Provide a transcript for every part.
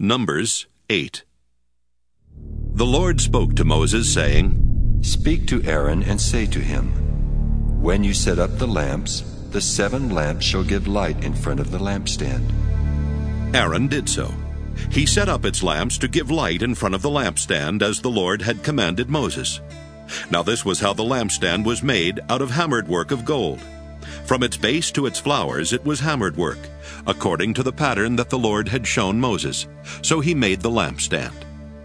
Numbers 8. The Lord spoke to Moses, saying, Speak to Aaron and say to him, When you set up the lamps, the 7 lamps shall give light in front of the lampstand. Aaron did so. He set up its lamps to give light in front of the lampstand, as the Lord had commanded Moses. Now this was how the lampstand was made, out of hammered work of gold. From its base to its flowers it was hammered work, according to the pattern that the Lord had shown Moses. So he made the lampstand.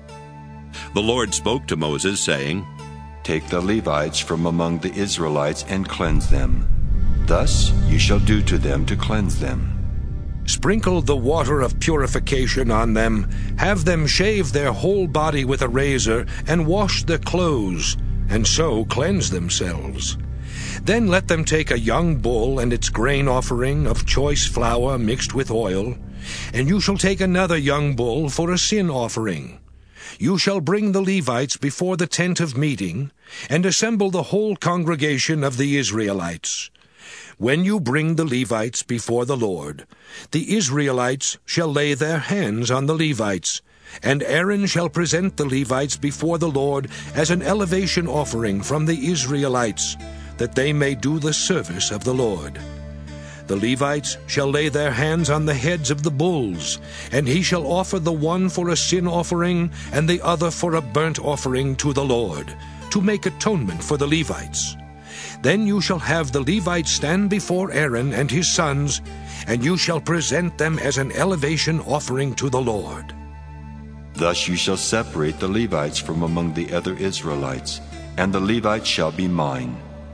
The Lord spoke to Moses, saying, Take the Levites from among the Israelites and cleanse them. Thus you shall do to them to cleanse them. Sprinkle the water of purification on them, have them shave their whole body with a razor, and wash their clothes, and so cleanse themselves. Then let them take a young bull and its grain offering of choice flour mixed with oil, and you shall take another young bull for a sin offering. You shall bring the Levites before the tent of meeting, and assemble the whole congregation of the Israelites. When you bring the Levites before the Lord, the Israelites shall lay their hands on the Levites, and Aaron shall present the Levites before the Lord as an elevation offering from the Israelites, that they may do the service of the Lord. The Levites shall lay their hands on the heads of the bulls, and he shall offer the one for a sin offering and the other for a burnt offering to the Lord, to make atonement for the Levites. Then you shall have the Levites stand before Aaron and his sons, and you shall present them as an elevation offering to the Lord. Thus you shall separate the Levites from among the other Israelites, and the Levites shall be mine.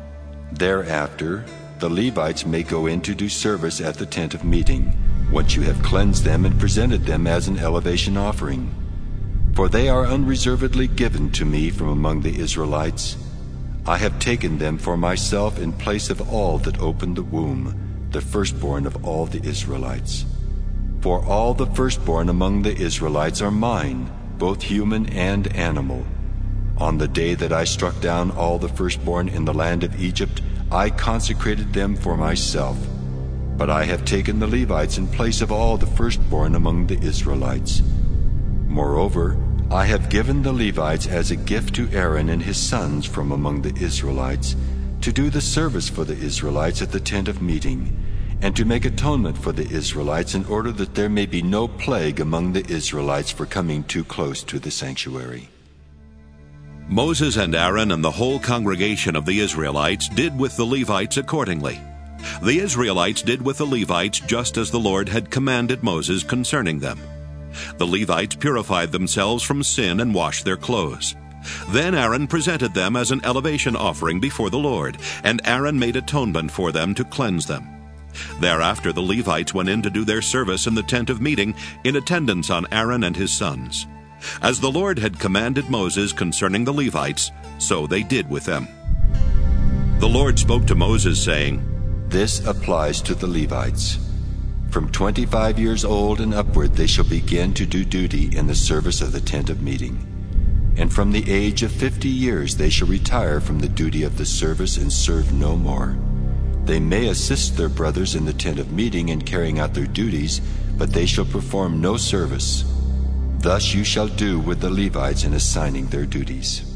Thereafter the Levites may go in to do service at the tent of meeting, once you have cleansed them and presented them as an elevation offering. For they are unreservedly given to me from among the Israelites. I have taken them for myself in place of all that opened the womb, the firstborn of all the Israelites. For all the firstborn among the Israelites are mine, both human and animal. On the day that I struck down all the firstborn in the land of Egypt, I consecrated them for myself. But I have taken the Levites in place of all the firstborn among the Israelites. Moreover, I have given the Levites as a gift to Aaron and his sons from among the Israelites, to do the service for the Israelites at the tent of meeting, and to make atonement for the Israelites, in order that there may be no plague among the Israelites for coming too close to the sanctuary. Moses and Aaron and the whole congregation of the Israelites did with the Levites accordingly. The Israelites did with the Levites just as the Lord had commanded Moses concerning them. The Levites purified themselves from sin and washed their clothes. Then Aaron presented them as an elevation offering before the Lord, and Aaron made atonement for them to cleanse them. Thereafter the Levites went in to do their service in the tent of meeting, in attendance on Aaron and his sons. As the Lord had commanded Moses concerning the Levites, so they did with them. The Lord spoke to Moses, saying, This applies to the Levites. From 25 years old and upward they shall begin to do duty in the service of the tent of meeting. And from the age of 50 years they shall retire from the duty of the service and serve no more. They may assist their brothers in the tent of meeting in carrying out their duties, but they shall perform no service. Thus you shall do with the Levites in assigning their duties.